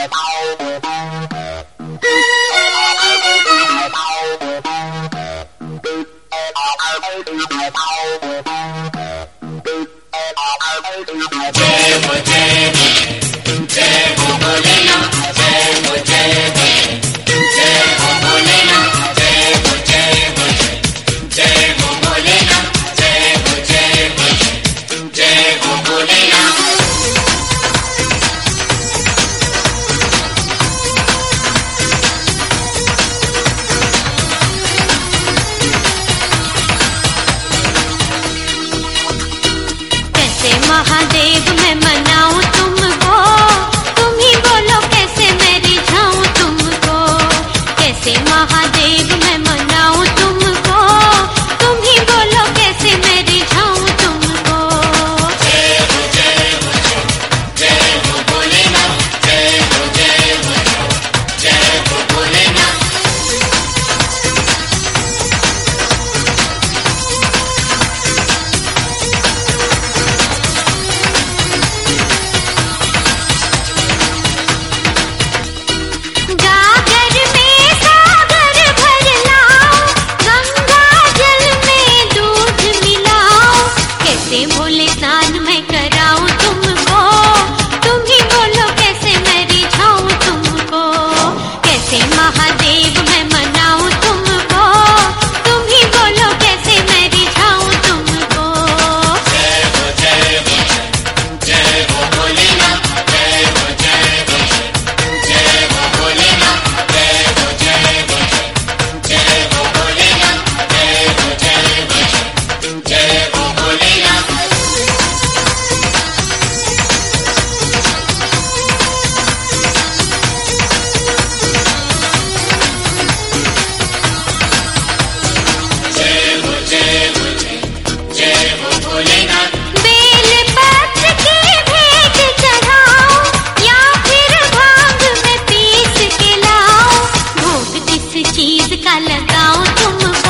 महादेव मैं मनाऊं तुमको, तुम ही बोलो कैसे मैं रिझाऊं तुमको। कैसे महादेव मैं मनाऊं तुमको, तुम ही बोलो कैसे मैं रिझाऊं तुमको। जय हो जय हो जय हो भोलेनाथ, जय हो जय हो जय हो भोलेनाथ। भोले स्नान मैं कराऊं तुमको, तुम ही बोलो कैसे मैं रिझाऊं तुमको। कैसे महादेव मैं मनाऊं तुमको, तुम ही बोलो कैसे मैं रिझाऊं तुमको। जय हो जय हो जय हो भोलेनाथ, जय हो जय हो जय हो भोलेनाथ, जय हो जय हो जय हो भोलेनाथ, जय हो जय हो जय हो भोलेनाथ। बेल पत्र की भेंट चढ़ाओ या फिर भांग में पीस के लाओ, भोग जिस चीज का लगाओ तुम